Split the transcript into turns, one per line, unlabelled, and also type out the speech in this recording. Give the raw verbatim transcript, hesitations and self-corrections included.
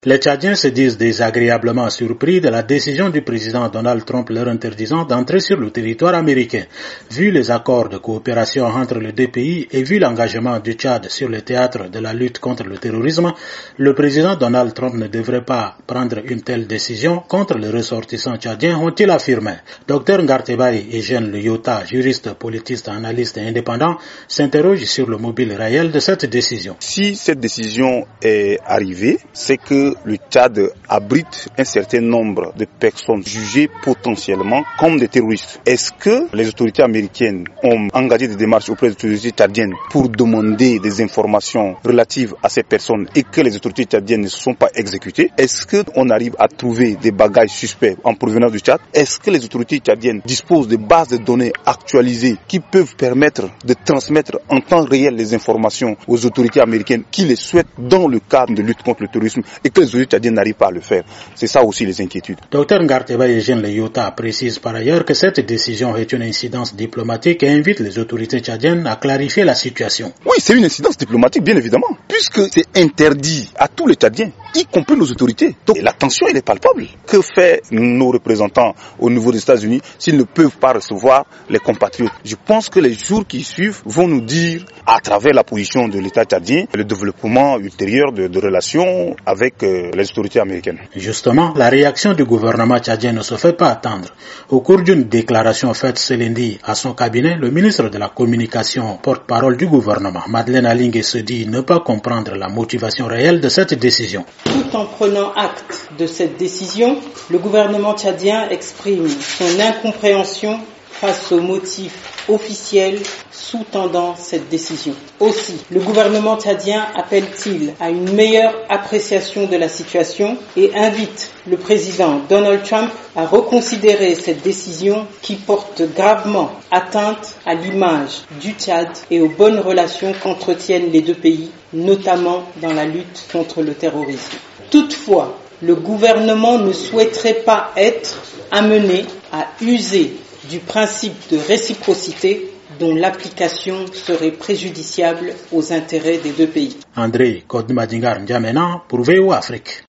Les Tchadiens se disent désagréablement surpris de la décision du président Donald Trump leur interdisant d'entrer sur le territoire américain. Vu les accords de coopération entre les deux pays et vu l'engagement du Tchad sur le théâtre de la lutte contre le terrorisme, le président Donald Trump ne devrait pas prendre une telle décision contre les ressortissants tchadiens, ont-ils affirmé. Docteur Ngartebaye Eugène Liyota, juriste, politiste, analyste et indépendant, s'interroge sur le mobile réel de cette décision.
Si cette décision est arrivée, c'est que le Tchad abrite un certain nombre de personnes jugées potentiellement comme des terroristes. Est-ce que les autorités américaines ont engagé des démarches auprès des autorités tchadiennes pour demander des informations relatives à ces personnes et que les autorités tchadiennes ne se sont pas exécutées? Est-ce qu'on arrive à trouver des bagages suspects en provenance du Tchad? Est-ce que les autorités tchadiennes disposent de bases de données actualisées qui peuvent permettre de transmettre en temps réel les informations aux autorités américaines qui les souhaitent dans le cadre de lutte contre le terrorisme et que les autorités tchadiennes n'arrivent pas à le faire? C'est ça aussi les inquiétudes.
Docteur Ngartebaye Eugène Liyota précise par ailleurs que cette décision est une incidence diplomatique et invite les autorités tchadiennes à clarifier la situation.
Oui, c'est une incidence diplomatique, bien évidemment, puisque c'est interdit à tous les Tchadiens, y compris nos autorités. Donc la tension, elle est palpable. Que fait nos représentants au niveau des États-Unis s'ils ne peuvent pas recevoir les compatriotes? Je pense que les jours qui suivent vont nous dire, à travers la position de l'État tchadien, le développement ultérieur de, de relations avec euh, les autorités américaines.
Justement, la réaction du gouvernement tchadien ne se fait pas attendre. Au cours d'une déclaration faite ce lundi à son cabinet, le ministre de la Communication, porte-parole du gouvernement, Madeleine Alingé, se dit ne pas comprendre la motivation réelle de cette décision.
Tout en prenant acte de cette décision, le gouvernement tchadien exprime son incompréhension face aux motifs officiels sous-tendant cette décision. Aussi, le gouvernement tchadien appelle-t-il à une meilleure appréciation de la situation et invite le président Donald Trump à reconsidérer cette décision qui porte gravement atteinte à l'image du Tchad et aux bonnes relations qu'entretiennent les deux pays, notamment dans la lutte contre le terrorisme. Toutefois, le gouvernement ne souhaiterait pas être amené à user du principe de réciprocité dont l'application serait préjudiciable aux intérêts des deux pays.
André Kodmadingar N'Djamena pour V O Afrique.